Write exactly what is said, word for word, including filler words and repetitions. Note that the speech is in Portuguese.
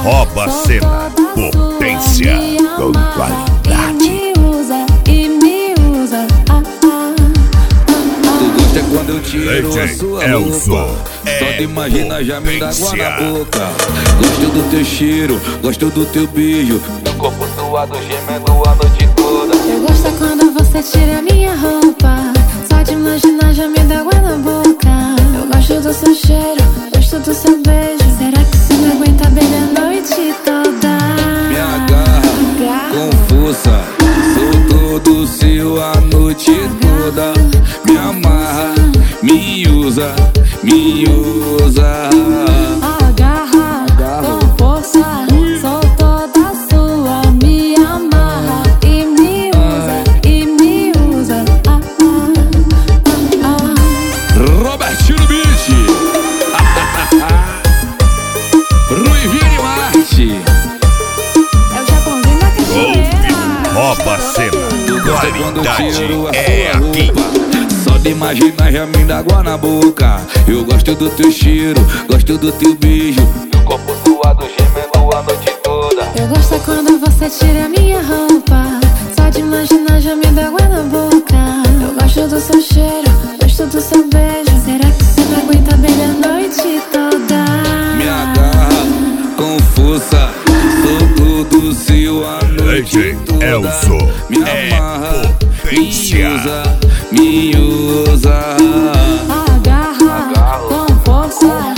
Nova Cena, potência com qualidade. Quando eu tiro a sua roupa, só te imagina já me dá água na boca. Gosto do teu cheiro, gosto do teu beijo, meu corpo suado gemendo a noite toda. Eu gosto quando você tira minha roupa, só de imaginar já me dá água na boca. Eu gosto do seu cheiro, gosto do seu beijo. Será que você me aguenta bem a noite toda? Me agarra com força, sou todo seu a noite toda. Me amarra, me usa, me usa. Agarra, Agarra. com força, sou toda sua. Me amarra e me usa, Ai. e me usa. Ah, ah, ah, ah. Robertinho Beach, Ruivinho Arte, é o Japãozinho da cachoeira. Nova Cena, qualidade é aqui. Só de imaginar já me dá água na boca. Eu gosto do teu cheiro, gosto do teu beijo, meu corpo suado gemendo a noite toda. Eu gosto quando você tira minha roupa, só de imaginar já me dá água na boca. Eu gosto do seu cheiro, gosto do seu beijo. Será que você me aguenta bem a noite toda? Me agarra com força, sou todo seu a noite toda. Elzo, me amarra, é me usa, me usa. Agarra, Agarra. com força.